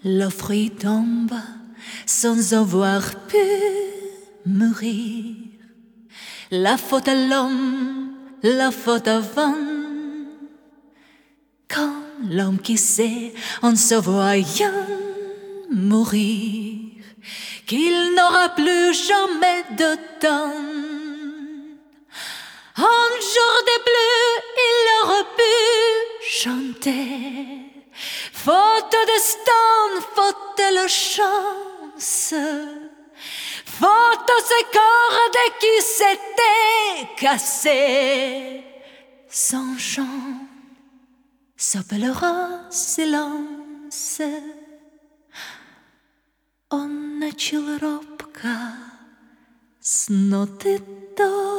Le fruit tombe sans avoir pu mourir. La faute à l'homme, la faute à vent. Quand l'homme qui sait en se voyant mourir qu'il n'aura plus jamais de temps. Un jour de pluie, il aurait pu chanter. Faute de destin, faute de la chance, faute aux cordes qui s'étaient cassées. Son chant s'appellera silence. Он начал робко с ноты до,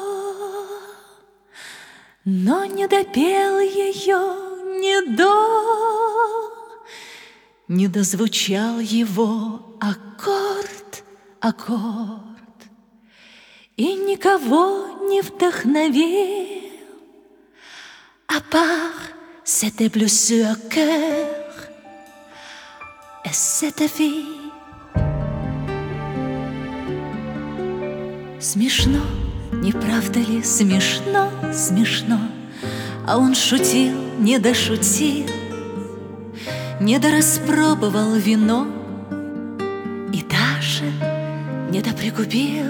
но не допел ее ни до, не дозвучал его аккорд, и никого не вдохновил, à part cette blessure au cœur et cette vie. Смешно, не правда ли, смешно, смешно. А он шутил, не дошутил, не дораспробовал вино и даже не доприкупил.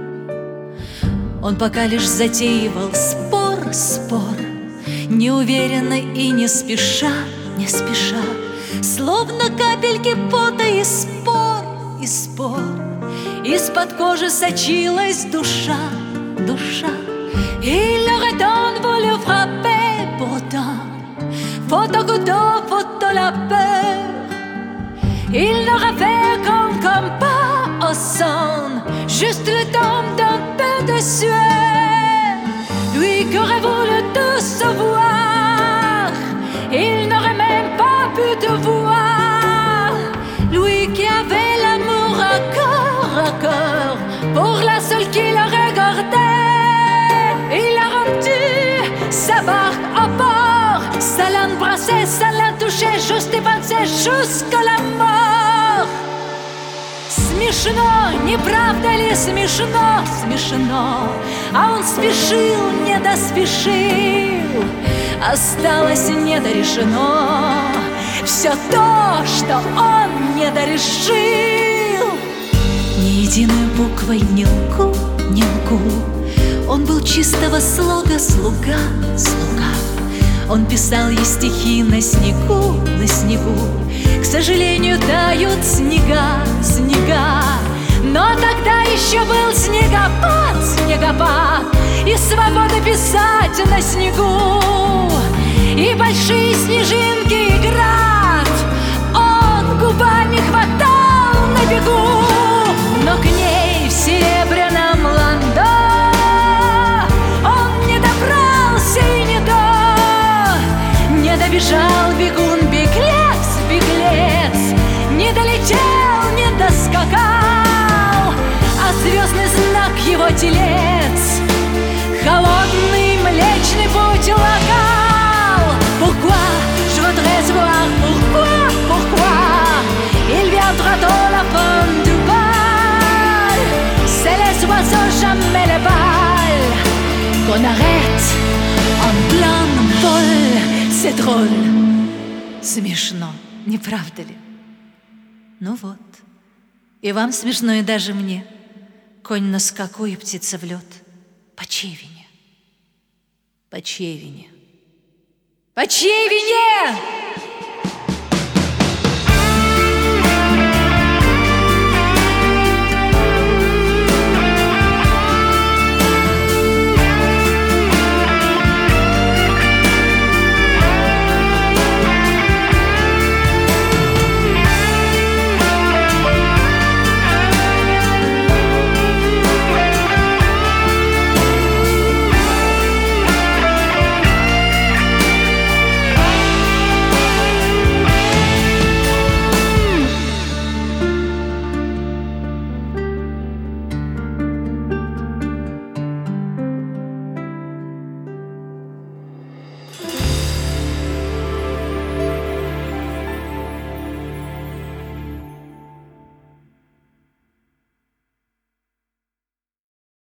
Он пока лишь затеивал спор, неуверенно и не спеша, словно капельки пота и спор. Из-под кожи сочилась душа. Il aurait tant voulu frapper, pourtant, faute au couteau, faute à la peur. Il n'aurait fait comme pas au sang, juste le temps d'un peu de sueur. Lui qui aurait voulu tout savoir, il n'aurait même pas pu te voir. Lui qui avait l'amour à corps pour la seule qui le regardait. Il a rendu sa barque au port, ça l'embrassait, ça l'a touché, juste dévancé jusqu'à la mort. Смешно, не правда ли смешно, смешно. А он спешил, не доспешил, осталось недорешено все то, что он не дорешил. Ни единой буквой не лгу. Он был чистого слога слуга. Он писал ей стихи на снегу. К сожалению, тают снега. Но тогда еще был снегопад, и свобода писать на снегу, и большие снежинки, и град. Он губами хватал на бегу, но к ней в серебряном ландо он не добрался и не добежал бегун-беглец, не долетел, не доскакал, а звездный знак его телец холодный млечный путь локал. Pourquoi je voudrais voir, pourquoi il viendra dans la fin du bal. C'est les oiseaux, jamais les balles qu'on arrête en plein vol. C'est drôle, смешно, не правда ли? Ну вот, и вам смешно, и даже мне. Конь на скаку и птица в лед. По чьей вине? По чьей вине? По чьей вине?